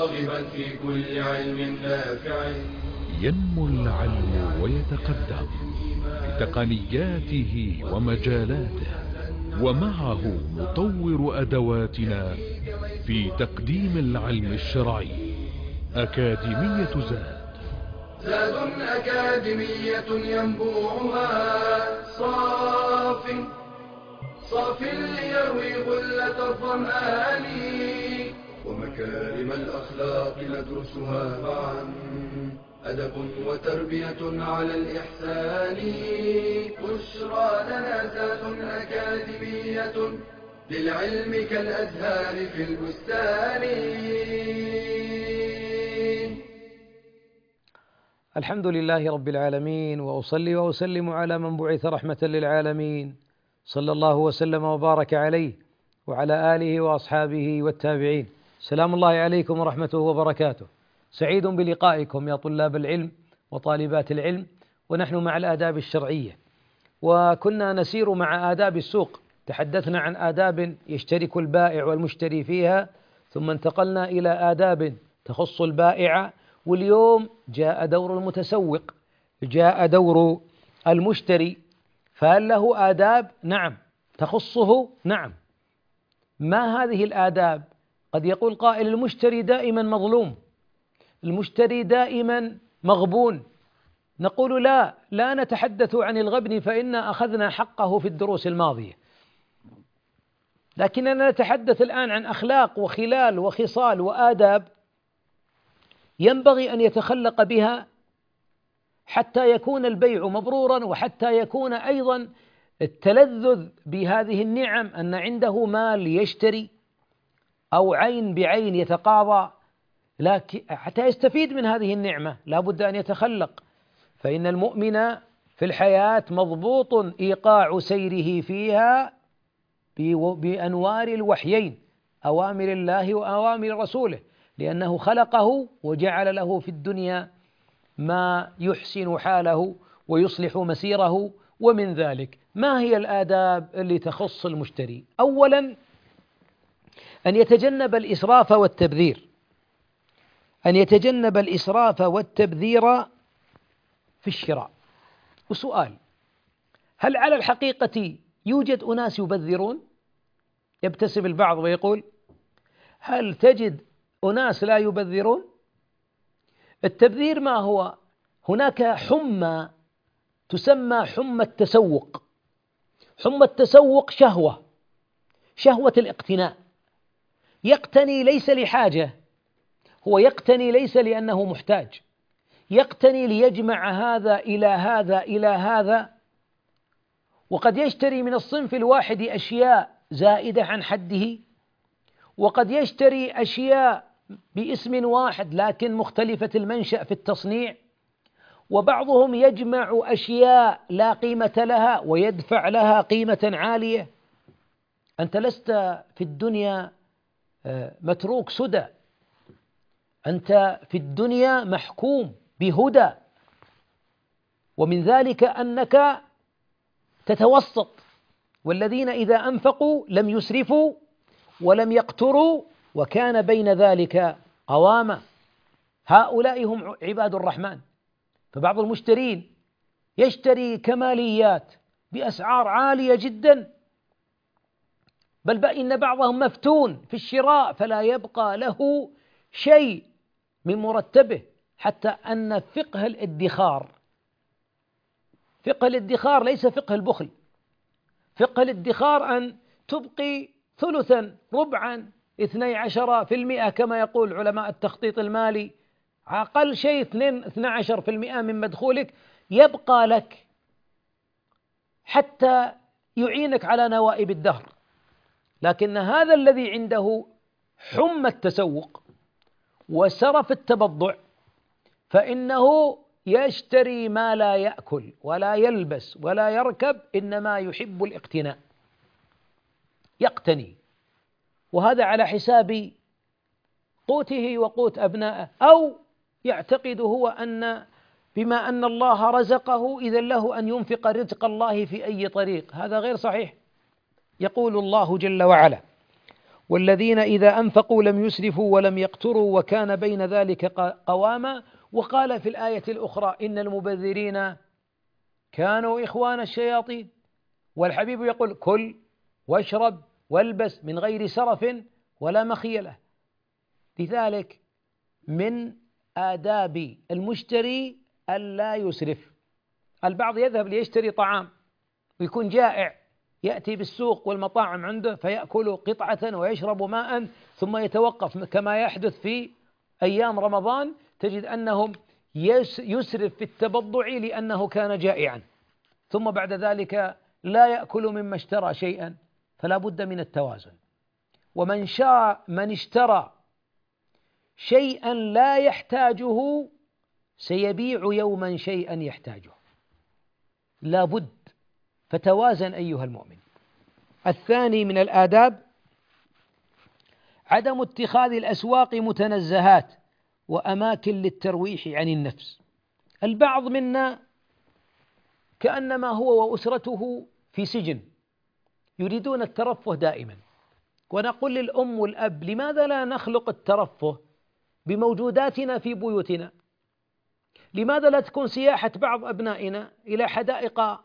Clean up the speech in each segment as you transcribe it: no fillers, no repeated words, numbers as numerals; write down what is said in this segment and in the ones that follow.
راغبا في كل علم نافع. ينمو العلم ويتقدم بتقنياته ومجالاته، ومعه نطور أدواتنا في تقديم العلم الشرعي. أكاديمية زاد أكاديمية ينبوعها صاف ليروي غلة الظمآن، ومكارم الأخلاق ندرسها معا، أدب وتربية على الإحسان. بشرى لنا زاد أكاديمية للعلم كالأزهار في البستان. الحمد لله رب العالمين، وأصلي وأسلم على من بعث رحمة للعالمين، صلى الله وسلم وبارك عليه وعلى آله وأصحابه والتابعين. سلام الله عليكم ورحمته وبركاته. سعيد بلقائكم يا طلاب العلم وطالبات العلم، ونحن مع الآداب الشرعية، وكنا نسير مع آداب السوق. تحدثنا عن آداب يشترك البائع والمشتري فيها، ثم انتقلنا إلى آداب تخص البائع، واليوم جاء دور المتسوق، جاء دور المشتري. فهل له آداب؟ نعم. تخصه؟ نعم. ما هذه الآداب؟ قد يقول قائل: المشتري دائما مظلوم، المشتري دائما مغبون. نقول: لا نتحدث عن الغبن، فإنا أخذنا حقه في الدروس الماضية، لكننا نتحدث الآن عن أخلاق وخلال وخصال وآداب ينبغي أن يتخلق بها حتى يكون البيع مبرورا، وحتى يكون أيضا التلذذ بهذه النعم، أن عنده مال يشتري أو عين بعين يتقاضى، لكن حتى يستفيد من هذه النعمة لا بد أن يتخلق. فإن المؤمن في الحياة مضبوط إيقاع سيره فيها بأنوار الوحيين، أوامر الله وأوامر رسوله، لأنه خلقه وجعل له في الدنيا ما يحسن حاله ويصلح مسيره. ومن ذلك ما هي الآداب اللي تخص المشتري؟ أولا، أن يتجنب الإسراف والتبذير، أن يتجنب الإسراف والتبذير في الشراء. وسؤال: هل على الحقيقة يوجد أناس يبذرون؟ يبتسم البعض ويقول: هل تجد أناس لا يبذرون؟ التبذير ما هو؟ هناك حمى تسمى حمى التسوق. حمى التسوق شهوة الاقتناء. يقتني ليس لحاجة، هو يقتني ليس لأنه محتاج، يقتني ليجمع هذا إلى هذا إلى هذا، وقد يشتري من الصنف الواحد أشياء زائدة عن حده، وقد يشتري أشياء باسم واحد لكن مختلفة المنشأ في التصنيع، وبعضهم يجمع أشياء لا قيمة لها ويدفع لها قيمة عالية. أنت لست في الدنيا متروك سدى، أنت في الدنيا محكوم بهدى، ومن ذلك أنك تتوسط، والذين إذا أنفقوا لم يسرفوا ولم يقتروا وكان بين ذلك قواما. هؤلاء هم عباد الرحمن. فبعض المشترين يشتري كماليات بأسعار عالية جدا، بل إن بعضهم مفتون في الشراء فلا يبقى له شيء من مرتبه. حتى أن فقه الادخار ليس فقه البخل. فقه الادخار أن تبقي ثلثا، ربعا، 12% كما يقول علماء التخطيط المالي، أقل شيء 12% من مدخولك يبقى لك حتى يعينك على نوائب الدهر. لكن هذا الذي عنده حمى التسوق وسرف التبضع فإنه يشتري ما لا يأكل ولا يلبس ولا يركب، إنما يحب الاقتناء، يقتني، وهذا على حساب قوته وقوت أبنائه، أو يعتقد هو أن بما أن الله رزقه إذا له أن ينفق رزق الله في أي طريق. هذا غير صحيح. يقول الله جل وعلا: والذين إذا أنفقوا لم يسرفوا ولم يقتروا وكان بين ذلك قواما. وقال في الآية الأخرى إن المبذرين كانوا إخوان الشياطين. والحبيب يقول كل واشرب والبس من غير سرف ولا مخيلة. لذلك من آداب المشتري ألا يسرف. البعض يذهب ليشتري طعام ويكون جائع، يأتي بالسوق والمطاعم عنده فيأكل قطعة ويشرب ماء ثم يتوقف، كما يحدث في أيام رمضان، تجد أنهم يسرف في التبضع لأنه كان جائعا، ثم بعد ذلك لا يأكل مما اشترى شيئا. فلا بد من التوازن. من اشترى شيئا لا يحتاجه سيبيع يوما شيئا يحتاجه، لا بد. فتوازن أيها المؤمن. الثاني من الآداب عدم اتخاذ الأسواق متنزهات وأماكن للترويح عن النفس. البعض منا كأنما هو وأسرته في سجن، يريدون الترفه دائما. ونقول للأم والأب لماذا لا نخلق الترفه بموجوداتنا في بيوتنا؟ لماذا لا تكون سياحة بعض أبنائنا إلى حدائق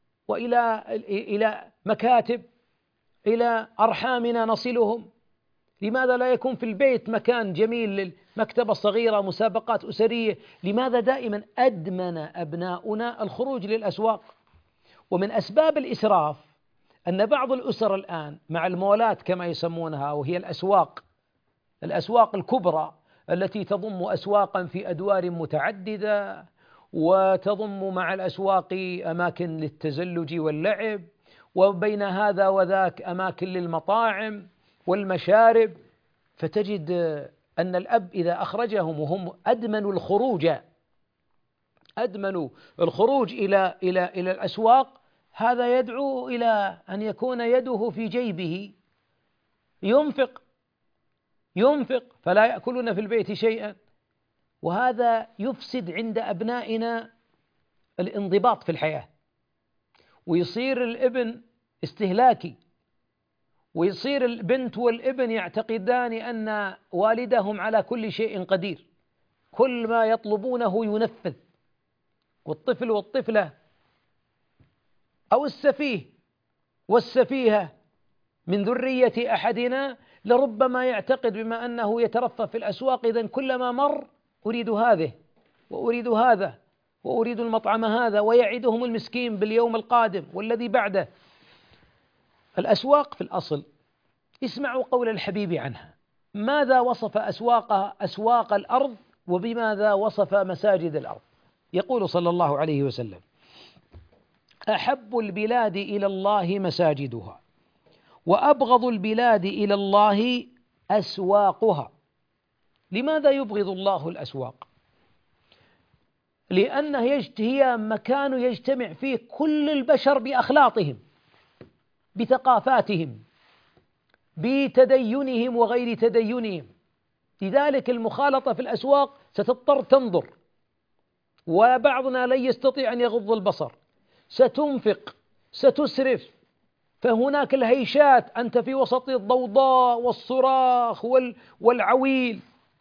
وإلى مكاتب، إلى أرحامنا نصلهم؟ لماذا لا يكون في البيت مكان جميل، مكتبة صغيرة، مسابقات أسرية؟ لماذا دائما أدمن أبناؤنا الخروج للأسواق؟ ومن أسباب الإسراف أن بعض الأسر الآن مع المولات كما يسمونها، وهي الأسواق الكبرى التي تضم أسواقا في أدوار متعددة، وتضم مع الأسواق أماكن للتزلج واللعب، وبين هذا وذاك أماكن للمطاعم والمشارب. فتجد أن الأب إذا أخرجهم وهم أدمنوا الخروج إلى الأسواق، هذا يدعو إلى أن يكون يده في جيبه ينفق فلا يأكلون في البيت شيئا. وهذا يفسد عند أبنائنا الانضباط في الحياة، ويصير الابن استهلاكي، ويصير البنت والابن يعتقدان أن والدهم على كل شيء قدير، كل ما يطلبونه ينفذ. والطفل والطفلة أو السفيه والسفيهة من ذرية أحدنا لربما يعتقد بما أنه يترفه في الأسواق، إذن كلما مر أريد هذه وأريد هذا وأريد المطعم هذا، ويعدهم المسكين باليوم القادم والذي بعده. الأسواق في الأصل اسمعوا قول الحبيب عنها، ماذا وصف أسواقها؟ أسواق الأرض، وبماذا وصف مساجد الأرض؟ يقول صلى الله عليه وسلم: أحب البلاد إلى الله مساجدها، وأبغض البلاد إلى الله أسواقها. لماذا يبغض الله الأسواق؟ لأنها هي مكان يجتمع فيه كل البشر بأخلاقهم، بثقافاتهم، بتدينهم وغير تدينهم. لذلك المخالطة في الأسواق ستضطر تنظر، وبعضنا لن يستطيع أن يغض البصر، ستنفق، ستسرف، فهناك الهيشات، أنت في وسط الضوضاء والصراخ والعويل،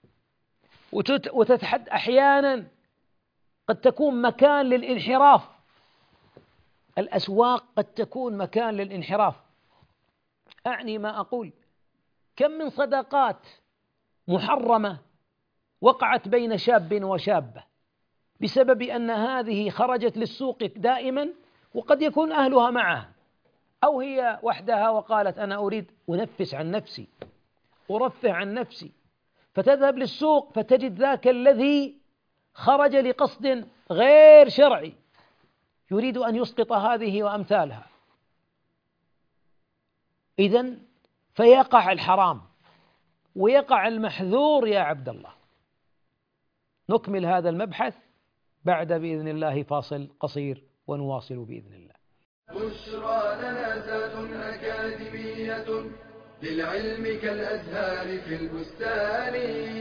وتتحد أحيانا قد تكون مكان للانحراف. الأسواق قد تكون مكان للانحراف. أعني ما أقول، كم من صداقات محرمة وقعت بين شاب وشابة بسبب أن هذه خرجت للسوق دائما، وقد يكون أهلها معها أو هي وحدها، وقالت أنا أريد أنفس عن نفسي، أرفه عن نفسي، فتذهب للسوق فتجد ذاك الذي خرج لقصد غير شرعي يريد أن يسقط هذه وأمثالها. إذن فيقع الحرام ويقع المحذور يا عبد الله. نكمل هذا المبحث بعد بإذن الله فاصل قصير ونواصل بإذن الله. بشرى لنا ذات أكاديمية للعلم كالأزهار في البستان.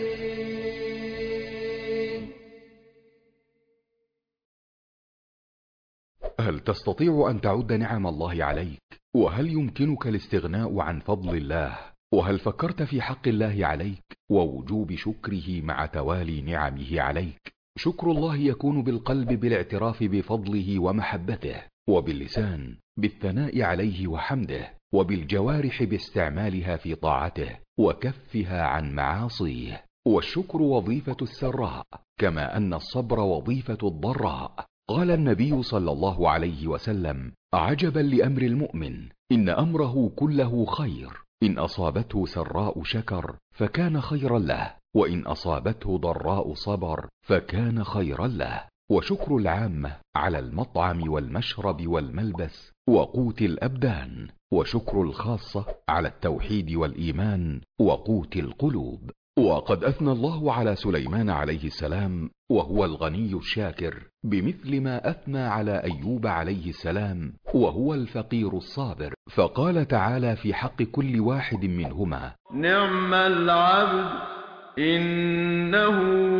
هل تستطيع أن تعد نعم الله عليك؟ وهل يمكنك الاستغناء عن فضل الله وهل فكرت في حق الله عليك ووجوب شكره مع توالي نعمه عليك؟ شكر الله يكون بالقلب بالاعتراف بفضله ومحبته، وباللسان بالثناء عليه وحمده، وبالجوارح باستعمالها في طاعته وكفها عن معاصيه. والشكر وظيفة السراء، كما أن الصبر وظيفة الضراء. قال النبي صلى الله عليه وسلم: عجبا لأمر المؤمن، إن أمره كله خير، إن أصابته سراء شكر فكان خيرا له، وإن أصابته ضراء صبر فكان خيرا له. وشكر العامة على المطعم والمشرب والملبس وقوت الأبدان، وشكر الخاصة على التوحيد والإيمان وقوت القلوب. وقد أثنى الله على سليمان عليه السلام وهو الغني الشاكر بمثل ما أثنى على أيوب عليه السلام وهو الفقير الصابر، فقال تعالى في حق كل واحد منهما: نعم العبد إنه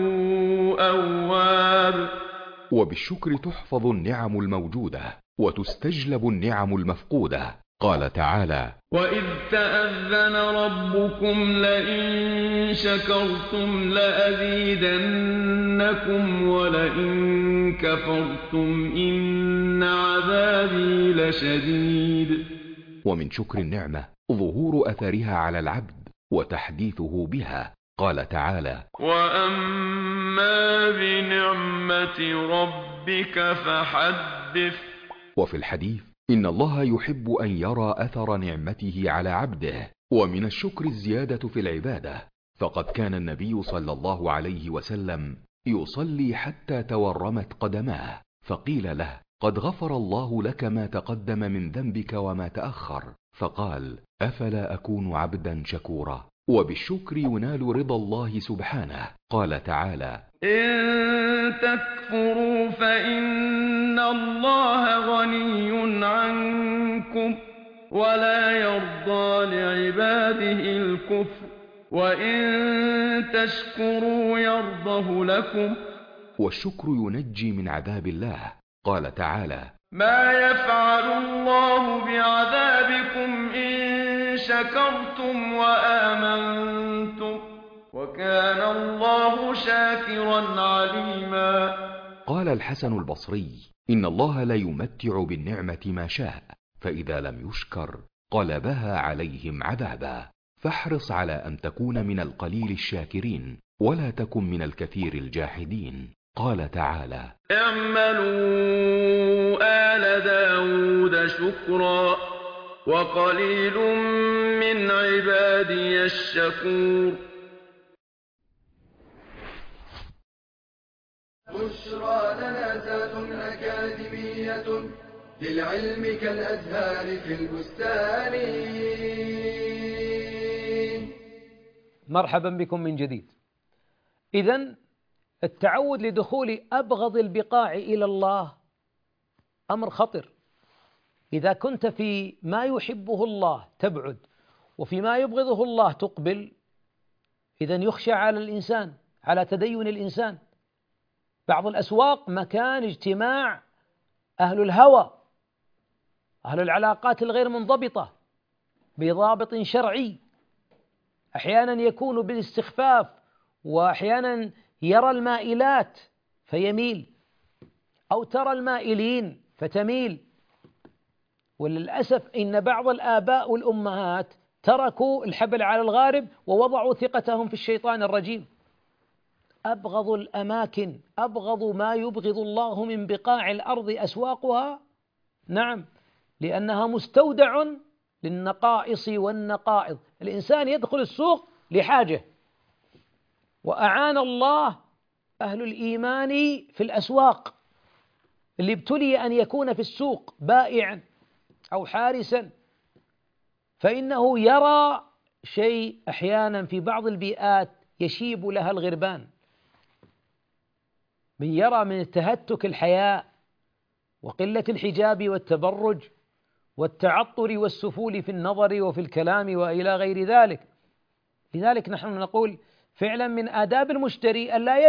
أواب. وبالشكر تحفظ النعم الموجودة وتستجلب النعم المفقودة. قال تعالى: وإذ تأذن ربكم لئن شكرتم لأزيدنكم ولئن كفرتم إن عذابي لشديد. ومن شكر النعمة ظهور أثرها على العبد وتحديثه بها. قال تعالى: وأما بنعمة ربك فحدث. وفي الحديث: إن الله يحب أن يرى أثر نعمته على عبده. ومن الشكر الزيادة في العبادة، فقد كان النبي صلى الله عليه وسلم يصلي حتى تورمت قدماه، فقيل له: قد غفر الله لك ما تقدم من ذنبك وما تأخر، فقال: أفلا أكون عبدا شكورا؟ وبالشكر ينال رضا الله سبحانه. قال تعالى: إن تكفروا فإن الله غني عنكم ولا يرضى لعباده الكفر وإن تشكروا يرضه لكم. والشكر ينجي من عذاب الله. قال تعالى: ما يفعل الله بعذابكم إن شكرتم وآمنتم وكان الله شاكرا عليما. قال الحسن البصري: إن الله لا يمتع بالنعمة ما شاء، فإذا لم يشكر قلبها عليهم عذابا. فاحرص على أن تكون من القليل الشاكرين ولا تكن من الكثير الجاحدين. قال تعالى: اعملوا آل داود شكرا وقليل من عبادي الشكور. بشرى لنا ذات أكاديمية للعلم كالأزهار في البستان. مرحبا بكم من جديد. إذن التعود لدخول أبغض البقاع إلى الله أمر خطر. إذا كنت في ما يحبه الله تبعد وفي ما يبغضه الله تقبل، إذن يخشى على الإنسان، على تدين الإنسان. بعض الأسواق مكان اجتماع أهل الهوى، أهل العلاقات الغير منضبطة بضابط شرعي، أحيانا يكون بالاستخفاف، وأحيانا يرى المائلات فيميل، أو ترى المائلين فتميل. وللأسف إن بعض الآباء والأمهات تركوا الحبل على الغارب ووضعوا ثقتهم في الشيطان الرجيم. أبغض الأماكن، أبغض ما يبغض الله من بقاع الأرض أسواقها، نعم، لأنها مستودع للنقائص والنقائض. الإنسان يدخل السوق لحاجة، وأعان الله أهل الإيمان في الأسواق. اللي ابتلي أن يكون في السوق بائعا أو حارسا، فإنه يرى شيء أحيانا في بعض البيئات يشيب لها الغربان، من يرى من تهتك الحياء وقلة الحجاب والتبرج والتعطر والسفول في النظر وفي الكلام وإلى غير ذلك. لذلك نحن نقول فعلا من آداب المشتري ألا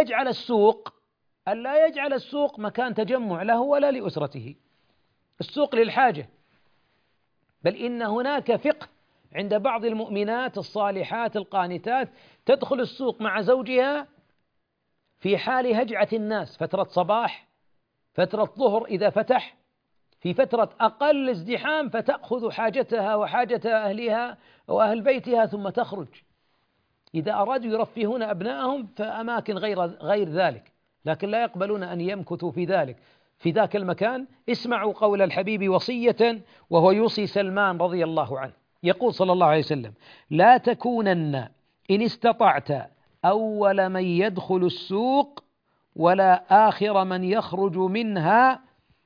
يجعل السوق مكان تجمع له ولا لأسرته. السوق للحاجة، بل إن هناك فقه عند بعض المؤمنات الصالحات القانتات تدخل السوق مع زوجها في حال هجعة الناس، فترة صباح، فترة ظهر إذا فتح، في فترة أقل ازدحام، فتأخذ حاجتها وحاجة أهلها وأهل بيتها ثم تخرج. إذا أرادوا يرفهون أبنائهم فأماكن غير ذلك، لكن لا يقبلون أن يمكثوا في ذلك في ذاك المكان. اسمعوا قول الحبيب وصية وهو يوصي سلمان رضي الله عنه، يقول صلى الله عليه وسلم: لا تكونن إن استطعت أول من يدخل السوق ولا آخر من يخرج منها،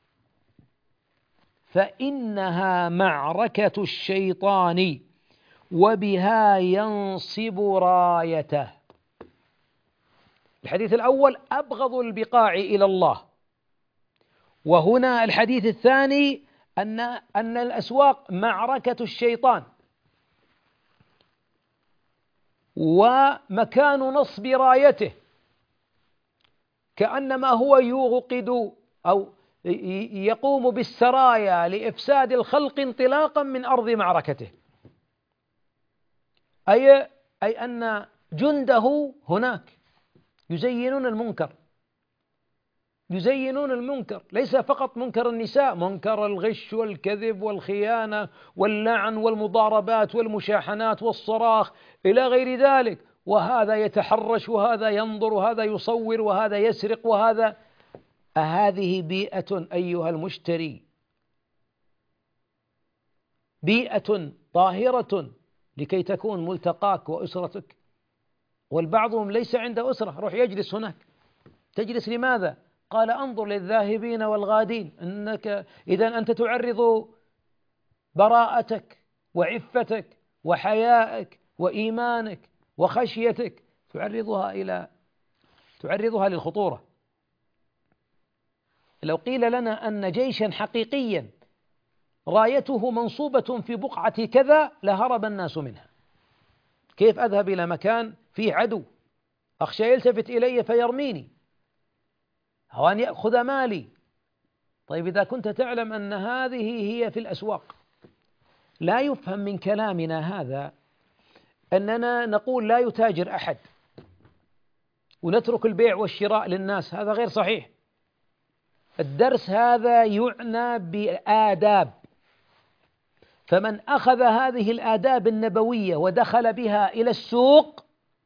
فإنها معركة الشيطان وبها ينصب رايته. الحديث الأول أبغض البقاع إلى الله، وهنا الحديث الثاني أن الأسواق معركة الشيطان ومكان نصب رايته، كأنما هو يوقد أو يقوم بالسرايا لإفساد الخلق انطلاقا من أرض معركته، أي أن جنده هناك يزينون المنكر، يزينون المنكر، ليس فقط منكر النساء، منكر الغش والكذب والخيانة واللعن والمضاربات والمشاحنات والصراخ إلى غير ذلك، وهذا يتحرش وهذا ينظر وهذا يصور وهذا يسرق وهذا. هذه بيئة أيها المشتري، بيئة طاهرة لكي تكون ملتقاك وأسرتك. والبعضهم ليس عنده أسرة، روح يجلس هناك. تجلس لماذا؟ قال: انظر للذاهبين والغادين، أنك إذا أنت تعرض براءتك وعفتك وحيائك وإيمانك وخشيتك، تعرضها للخطورة. لو قيل لنا أن جيشا حقيقيا رايته منصوبة في بقعة كذا لهرب الناس منها. كيف أذهب إلى مكان فيه عدو أخشى يلتفت إلي فيرميني أو أن يأخذ مالي؟ طيب إذا كنت تعلم أن هذه هي في الأسواق، لا يفهم من كلامنا هذا أننا نقول لا يتاجر أحد ونترك البيع والشراء للناس، هذا غير صحيح. الدرس هذا يعنى بآداب، فمن أخذ هذه الآداب النبوية ودخل بها إلى السوق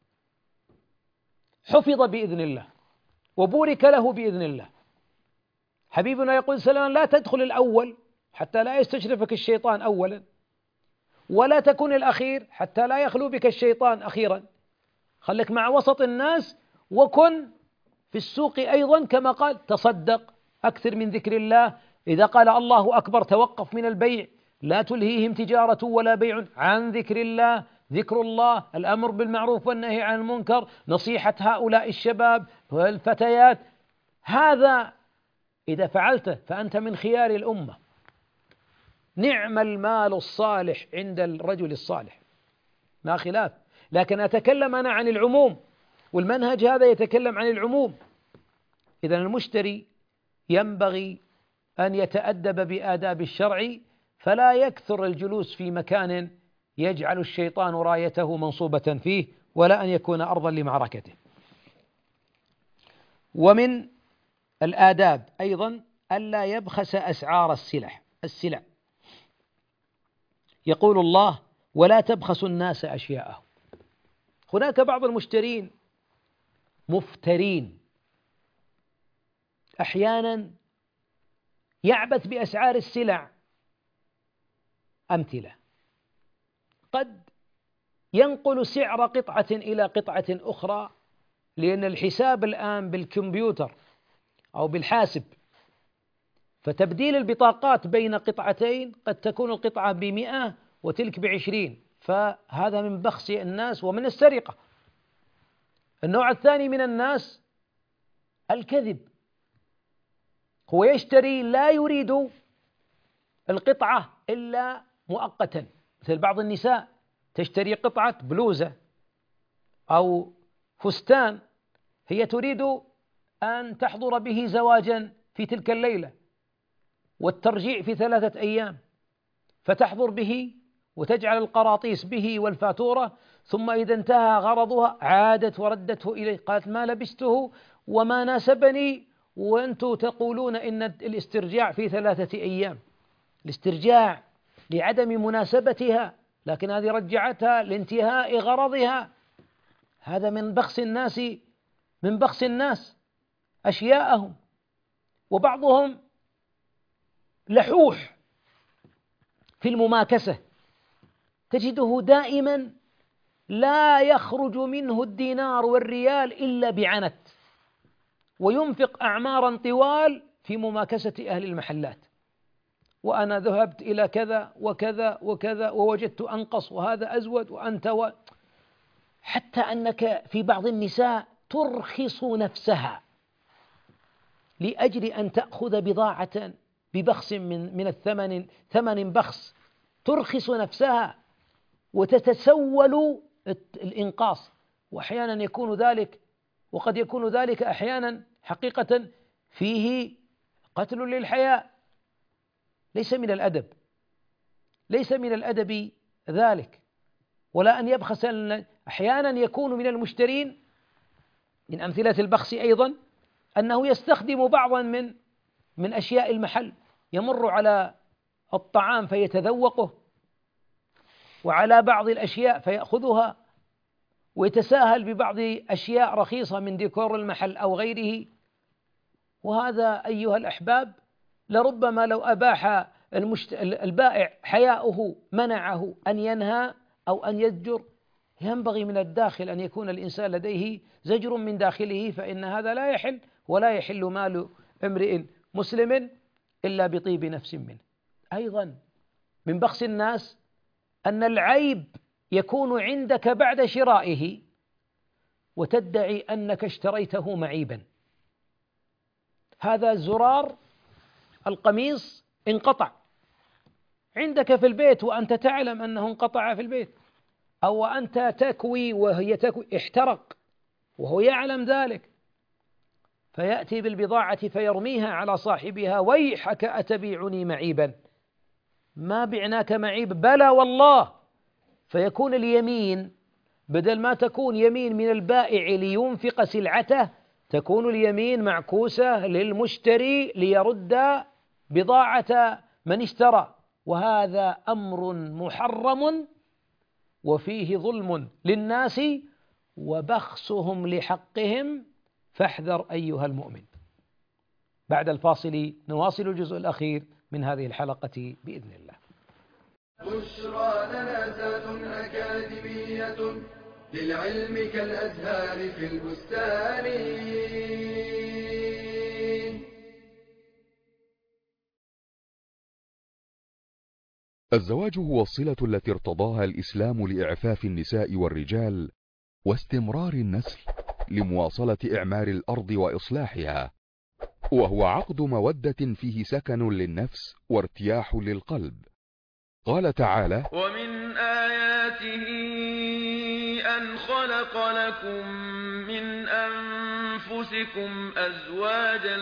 حفظ بإذن الله وبورك له بإذن الله. حبيبنا يقول سلام: لا تدخل الأول حتى لا يستشرفك الشيطان أولا، ولا تكن الأخير حتى لا يخلو بك الشيطان أخيرا. خلك مع وسط الناس، وكن في السوق أيضا كما قال: تصدق، أكثر من ذكر الله. إذا قال الله أكبر توقف من البيع، لا تلهيهم تجارة ولا بيع عن ذكر الله. ذكر الله، الأمر بالمعروف والنهي عن المنكر، نصيحة هؤلاء الشباب والفتيات، هذا إذا فعلته فأنت من خيار الأمة. نعم المال الصالح عند الرجل الصالح، لا خلاف، لكن أتكلم أنا عن العموم، والمنهج هذا يتكلم عن العموم. إذن المشتري ينبغي أن يتأدب بآداب الشرع، فلا يكثر الجلوس في مكان يجعل الشيطان رايته منصوبة فيه، ولا أن يكون أرضا لمعركته. ومن الآداب أيضا ألا يبخس أسعار السلع. يقول الله: ولا تبخسوا الناس أشياءهم. هناك بعض المشترين مفترين، أحيانا يعبث بأسعار السلع. أمثلة: قد ينقل سعر قطعة إلى قطعة أخرى، لأن الحساب الآن بالكمبيوتر أو بالحاسب، فتبديل البطاقات بين قطعتين قد تكون القطعة ب100 وتلك ب20، فهذا من بخس الناس ومن السرقة. النوع الثاني من الناس الكذب، هو يشتري لا يريد القطعة إلا مؤقتا، مثل بعض النساء تشتري قطعة بلوزة أو فستان، هي تريد أن تحضر به زواجا في تلك الليلة والترجيع في 3 أيام، فتحضر به وتجعل القراطيس به والفاتورة، ثم إذا انتهى غرضها عادت وردته إليه، قالت ما لبسته وما ناسبني، وأنتم تقولون إن الاسترجاع في 3 أيام، الاسترجاع لعدم مناسبتها، لكن هذه رجعتها لانتهاء غرضها. هذا من بخس الناس أشياءهم. وبعضهم لحوح في المماكسة، تجده دائما لا يخرج منه الدينار والريال إلا بعنت، وينفق أعمارا طوال في مماكسة أهل المحلات، وأنا ذهبت إلى كذا وكذا وكذا ووجدت أنقص وهذا أزود وأنت حتى أنك في بعض النساء ترخص نفسها لأجل أن تأخذ بضاعة ببخس من الثمن، ثمن بخس، ترخص نفسها وتتسول الإنقاص. وأحيانا يكون ذلك، وقد يكون ذلك أحيانا حقيقة فيه قتل للحياء، ليس من الأدب، ليس من الأدب ذلك، ولا أن يبخس. أحيانا يكون من المشترين من أمثلة البخس أيضا أنه يستخدم بعضا من أشياء المحل، يمر على الطعام فيتذوقه، وعلى بعض الأشياء فيأخذها، ويتساهل ببعض أشياء رخيصة من ديكور المحل أو غيره. وهذا أيها الأحباب لربما لو أباح البائع حياؤه منعه أن ينهى أو أن يزجر. ينبغي من الداخل أن يكون الإنسان لديه زجر من داخله، فإن هذا لا يحل، ولا يحل مال امرئ مسلم إلا بطيب نفس منه. أيضا من بخس الناس أن العيب يكون عندك بعد شرائه وتدعي أنك اشتريته معيبا. هذا زرار القميص انقطع عندك في البيت وأنت تعلم أنه انقطع في البيت، أو أنت تكوي وهي تكوي احترق وهو يعلم ذلك، فيأتي بالبضاعة فيرميها على صاحبها: ويحك أتبيعني معيبا؟ ما بعناك معيب، بلى والله. فيكون اليمين بدل ما تكون يمين من البائع لينفق سلعته، تكون اليمين معكوسة للمشتري ليرد بضاعة من اشترى، وهذا أمر محرم وفيه ظلم للناس وبخسهم لحقهم، فاحذر أيها المؤمن. بعد الفاصل نواصل الجزء الأخير من هذه الحلقة بإذن الله. بشرى لنا ذات أكاديمية للعلم كالأزهار في البستان. الزواج هو الصلة التي ارتضاها الإسلام لإعفاف النساء والرجال واستمرار النسل لمواصلة إعمار الأرض وإصلاحها، وهو عقد مودة فيه سكن للنفس وارتياح للقلب. قال تعالى: ومن آياته أن خلق لكم من أنفسكم أزواجا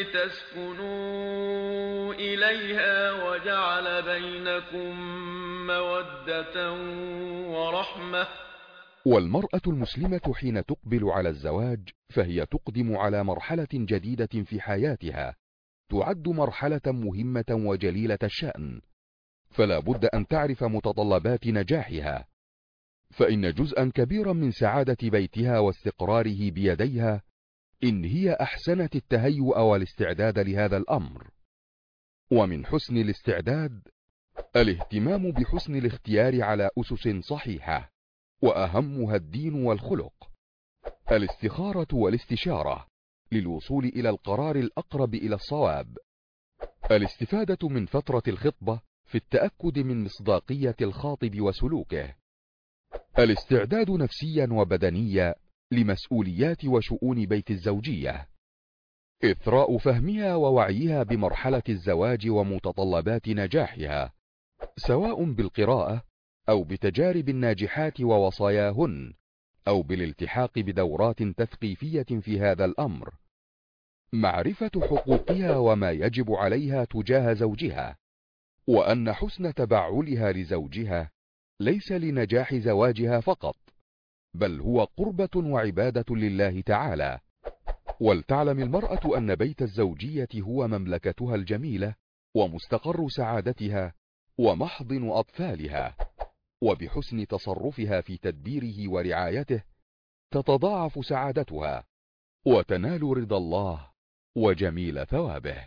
لتسكنوا إليها وجعل بينكم مودة ورحمة. والمرأة المسلمة حين تقبل على الزواج فهي تقدم على مرحلة جديدة في حياتها، تعد مرحلة مهمة وجليلة الشأن، فلا بد أن تعرف متطلبات نجاحها، فإن جزءا كبيرا من سعادة بيتها واستقراره بيديها إن هي أحسنت التهيؤ والاستعداد لهذا الأمر. ومن حسن الاستعداد الاهتمام بحسن الاختيار على أسس صحيحة، وأهمها الدين والخلق، الاستخارة والاستشارة للوصول إلى القرار الأقرب إلى الصواب، الاستفادة من فترة الخطبة في التأكد من مصداقية الخاطب وسلوكه، الاستعداد نفسيا وبدنيا لمسؤوليات وشؤون بيت الزوجية، إثراء فهمها ووعيها بمرحلة الزواج ومتطلبات نجاحها، سواء بالقراءة أو بتجارب الناجحات ووصاياهن، أو بالالتحاق بدورات تثقيفية في هذا الأمر، معرفة حقوقها وما يجب عليها تجاه زوجها، وأن حسن تبعلها لزوجها ليس لنجاح زواجها فقط، بل هو قربة وعبادة لله تعالى. ولتعلم المرأة أن بيت الزوجية هو مملكتها الجميلة ومستقر سعادتها ومحضن أطفالها، وبحسن تصرفها في تدبيره ورعايته تتضاعف سعادتها وتنال رضا الله وجميل ثوابه.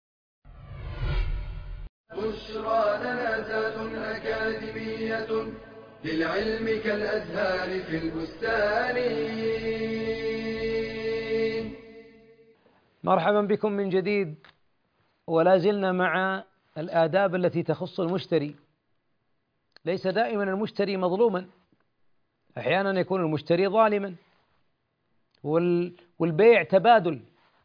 بشرى لنا ذات أكاديمية للعلم كالأزهار في البستان. مرحبا بكم من جديد، ولا زلنا مع الآداب التي تخص المشتري. ليس دائما المشتري مظلوما، أحيانا يكون المشتري ظالما، والبيع تبادل،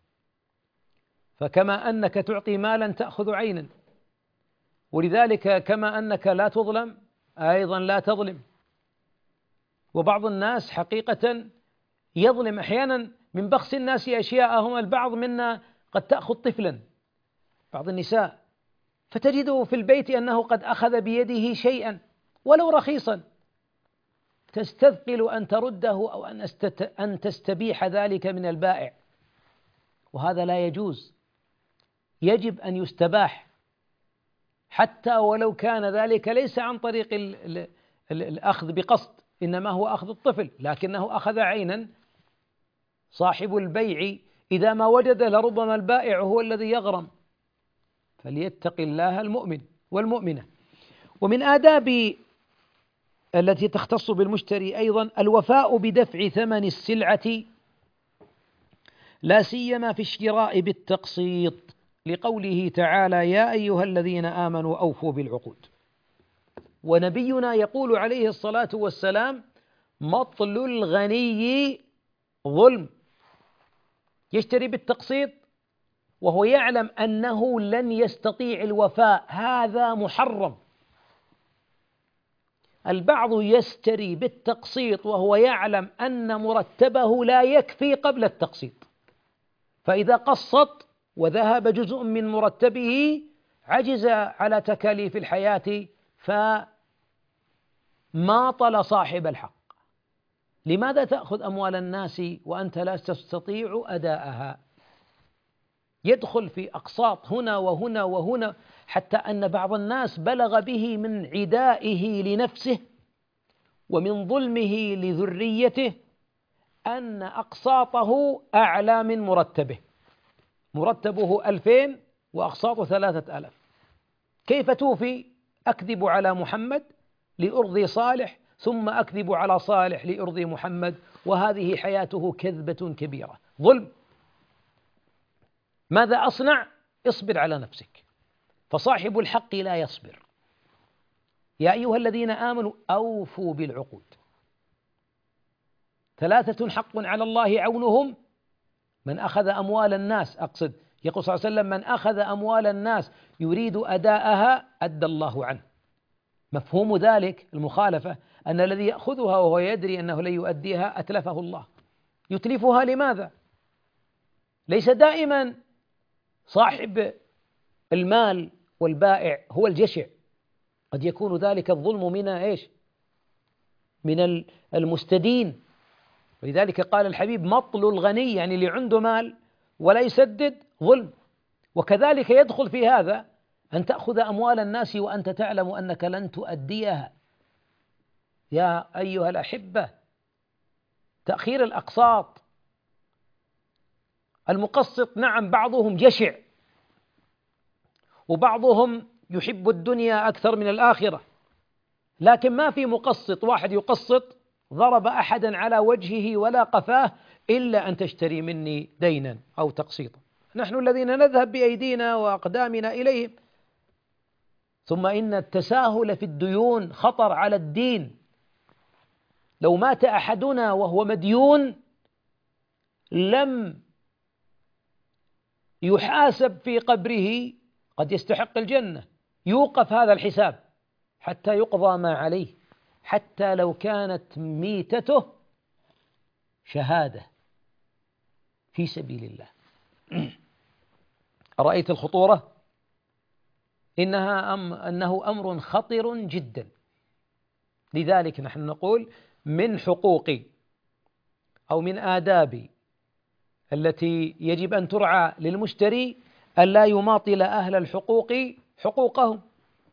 فكما أنك تعطي مالا تأخذ عينا، ولذلك كما أنك لا تظلم أيضا لا تظلم. وبعض الناس حقيقة يظلم أحيانا من بخس الناس أشياءهم. البعض منا قد تأخذ طفلا، بعض النساء، فتجده في البيت أنه قد أخذ بيده شيئا ولو رخيصا، تستثقل أن ترده أو أن تستبيح ذلك من البائع، وهذا لا يجوز. يجب أن يستباح، حتى ولو كان ذلك ليس عن طريق الأخذ بقصد، إنما هو أخذ الطفل، لكنه أخذ عينا. صاحب البيع إذا ما وجد لربما البائع هو الذي يغرم، فليتق الله المؤمن والمؤمنة. ومن آداب التي تختص بالمشتري أيضا الوفاء بدفع ثمن السلعة، لا سيما في الشراء بالتقسيط، لقوله تعالى: يا أيها الذين آمنوا أوفوا بالعقود. ونبينا يقول عليه الصلاة والسلام: مطل الغني ظلم. يشتري بالتقسيط وهو يعلم أنه لن يستطيع الوفاء، هذا محرم. البعض يشتري بالتقسيط وهو يعلم أن مرتبه لا يكفي قبل التقسيط، فإذا قسط وذهب جزء من مرتبه عجز على تكاليف الحياة فماطل صاحب الحق. لماذا تأخذ أموال الناس وأنت لا تستطيع أداءها؟ يدخل في أقساط هنا وهنا وهنا، حتى أن بعض الناس بلغ به من عدائه لنفسه ومن ظلمه لذريته أن أقساطه أعلى من مرتبه. مرتبه 2000 وأقساطه 3000. كيف توفي؟ أكذب على محمد لأرضي صالح، ثم أكذب على صالح لأرضي محمد، وهذه حياته كذبة كبيرة، ظلم. ماذا أصنع؟ اصبر على نفسك، فصاحب الحق لا يصبر. يا أيها الذين آمنوا أوفوا بالعقود. 3 حق على الله عونهم: من أخذ أموال الناس، أقصد يقول صلى الله عليه وسلم: من أخذ أموال الناس يريد أداءها أدى الله عنه. مفهوم ذلك المخالفة أن الذي يأخذها وهو يدري أنه لن يؤديها أتلفه الله. يتلفها لماذا؟ ليس دائما صاحب المال والبائع هو الجشع، قد يكون ذلك الظلم من إيش؟ من المستدين. ولذلك قال الحبيب: مطل الغني، يعني اللي عنده مال ولا يسدد ظلم. وكذلك يدخل في هذا أن تأخذ أموال الناس وأنت تعلم أنك لن تؤديها. يا أيها الأحبة، تأخير الأقساط، المقسط نعم بعضهم جشع، وبعضهم يحب الدنيا أكثر من الآخرة، لكن ما في مقسط واحد يقسط ضرب أحدا على وجهه ولا قفاه إلا أن تشتري مني دينا أو تقسيطا. نحن الذين نذهب بأيدينا وأقدامنا إليهم. ثم إن التساهل في الديون خطر على الدين. لو مات أحدنا وهو مديون لم يحاسب في قبره، قد يستحق الجنة، يوقف هذا الحساب حتى يقضى ما عليه، حتى لو كانت ميتته شهادة في سبيل الله. أرأيت الخطورة؟ إنه أمر خطر جدا. لذلك نحن نقول من حقوق أو من آداب التي يجب أن ترعى للمشتري ألا يماطل أهل الحقوق حقوقهم.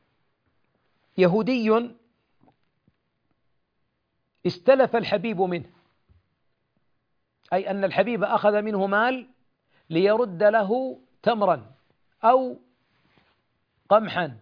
يهودي استلف الحبيب منه، أي أن الحبيب أخذ منه مال ليرد له تمرا أو قمحا،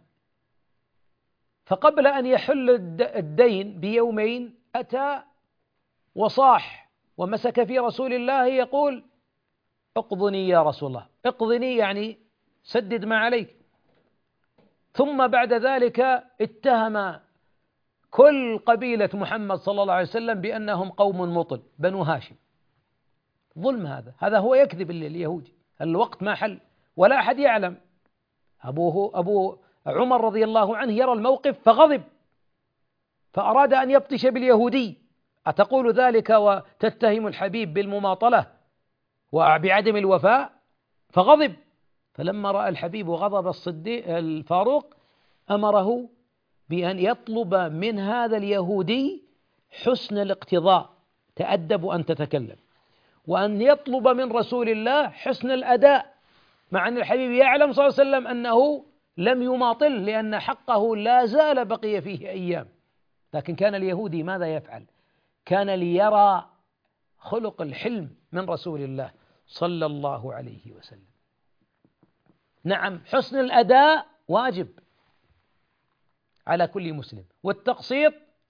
فقبل أن يحل الدين بيومين أتى وصاح ومسك في رسول الله يقول: اقضني يا رسول الله. اقضني يعني سدد ما عليك. ثم بعد ذلك اتهم كل قبيلة محمد صلى الله عليه وسلم بأنهم قوم مطل، بنو هاشم. ظلم هذا هو يكذب اليهودي. الوقت ما حل ولا أحد يعلم. أبو عمر رضي الله عنه يرى الموقف فغضب، فأراد أن يبطش باليهودي: أتقول ذلك وتتهم الحبيب بالمماطلة وبعدم الوفاء؟ فغضب. فلما رأى الحبيب غضب الفاروق أمره بأن يطلب من هذا اليهودي حسن الاقتضاء، تأدب وأن تتكلم، وأن يطلب من رسول الله حسن الأداء، مع أن الحبيب يعلم صلى الله عليه وسلم أنه لم يماطل لأن حقه لا زال بقي فيه أيام. لكن كان اليهودي ماذا يفعل؟ كان ليرى خلق الحلم من رسول الله صلى الله عليه وسلم. نعم، حسن الأداء واجب على كل مسلم، والتقسيط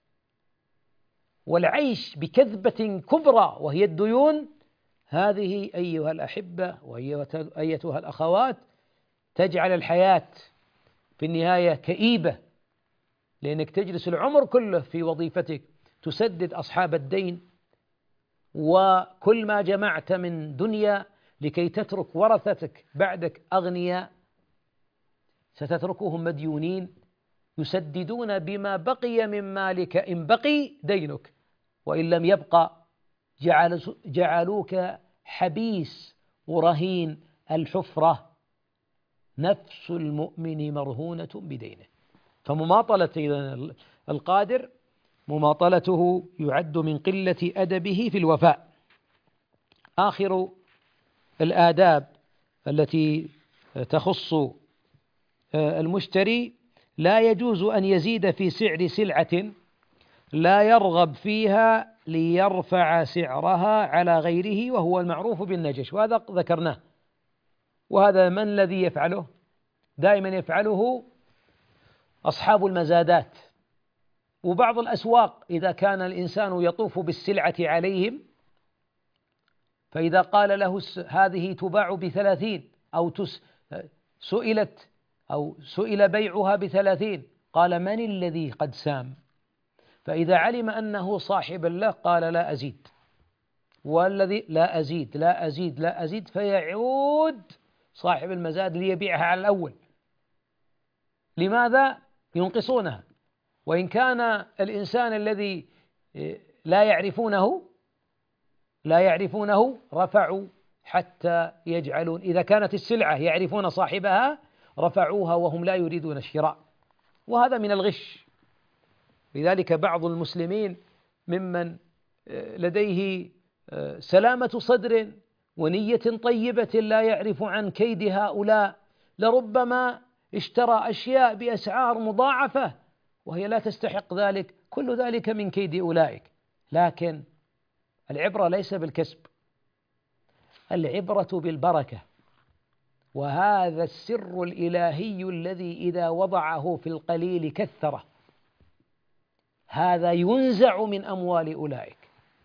والعيش بكذبة كبرى وهي الديون، هذه أيها الأحبة وأيتها الأخوات تجعل الحياة في النهاية كئيبة، لأنك تجلس العمر كله في وظيفتك تسدد أصحاب الدين، وكل ما جمعت من دنيا لكي تترك ورثتك بعدك أغنياء ستتركهم مديونين يسددون بما بقي من مالك إن بقي دينك، وإن لم يبقى جعلوك حبيس ورهين الحفرة. نفس المؤمن مرهونة بدينه. فمماطلة القادر مماطلته يعد من قلة أدبه في الوفاء. آخر الآداب التي تخص المشتري: لا يجوز أن يزيد في سعر سلعة لا يرغب فيها ليرفع سعرها على غيره، وهو المعروف بالنجش، وهذا ذكرناه. وهذا من الذي يفعله؟ دائما يفعله أصحاب المزادات وبعض الأسواق. إذا كان الإنسان يطوف بالسلعة عليهم، فإذا قال له هذه تباع ب30 أو سئل بيعها ب30، قال: من الذي قد سام؟ فإذا علم أنه صاحب له قال: لا أزيد، والذي لا أزيد لا أزيد لا أزيد، فيعود صاحب المزاد ليبيعها على الأول. لماذا؟ ينقصونها. وإن كان الإنسان الذي لا يعرفونه رفعوا حتى يجعلون، إذا كانت السلعة يعرفون صاحبها رفعوها وهم لا يريدون الشراء، وهذا من الغش. لذلك بعض المسلمين ممن لديه سلامة صدر ونية طيبة لا يعرف عن كيد هؤلاء، لربما اشترى أشياء بأسعار مضاعفة وهي لا تستحق ذلك، كل ذلك من كيد أولئك. لكن العبرة ليس بالكسب، العبرة بالبركة، وهذا السر الإلهي الذي إذا وضعه في القليل كثره، هذا ينزع من أموال أولئك.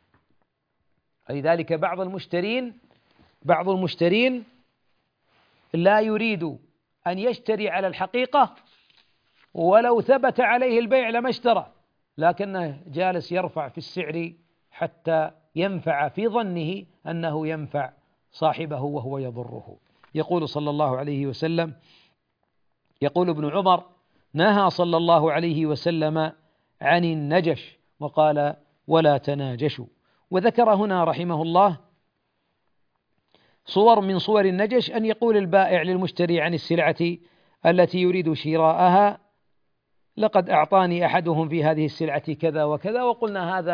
لذلك بعض المشترين لا يريد أن يشتري على الحقيقة، ولو ثبت عليه البيع لما اشترى، لكنه جالس يرفع في السعر حتى ينفع في ظنه أنه ينفع صاحبه وهو يضره. يقول صلى الله عليه وسلم، يقول ابن عمر: نهى صلى الله عليه وسلم عن النجش، وقال: ولا تناجشوا. وذكر هنا رحمه الله صور من صور النجش: أن يقول البائع للمشتري عن السلعة التي يريد شراءها: لقد أعطاني أحدهم في هذه السلعة كذا وكذا، وقلنا هذا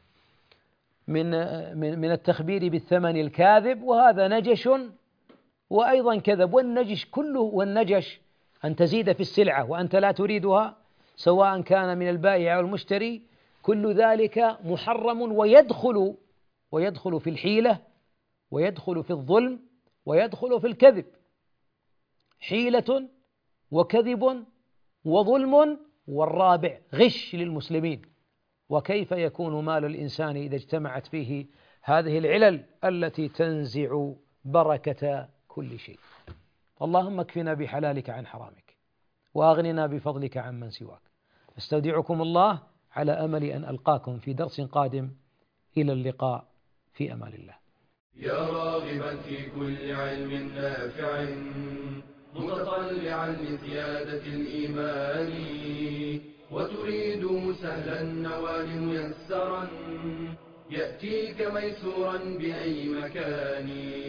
من التخبير بالثمن الكاذب، وهذا نجش وأيضا كذب. والنجش كله، والنجش أن تزيد في السلعة وأنت لا تريدها، سواء كان من البائع أو المشتري، كل ذلك محرم، ويدخل في الحيلة، ويدخل في الظلم، ويدخل في الكذب. حيلة وكذب وظلم، والرابع غش للمسلمين. وكيف يكون مال الإنسان إذا اجتمعت فيه هذه العلل التي تنزع بركة كل شيء؟ اللهم اكفنا بحلالك عن حرامك، وأغننا بفضلك عن من سواك. استودعكم الله على أمل أن ألقاكم في درس قادم. إلى اللقاء في أمان الله. يا راغبا في كل علم نافع، متطلعا لزيادة الإيمان، وتريد سهلا النوال ميسرا، يأتيك ميسورا بأي مكان.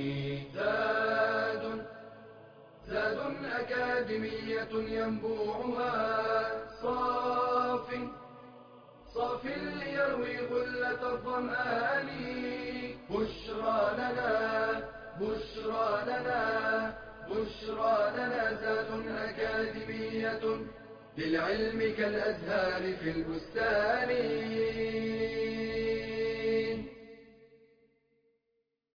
زاد أكاديمية ينبوعها صاف ليروي غلة الظمآن. بشرى لنا زاد أكاديمية للعلم كالأزهار في البستان.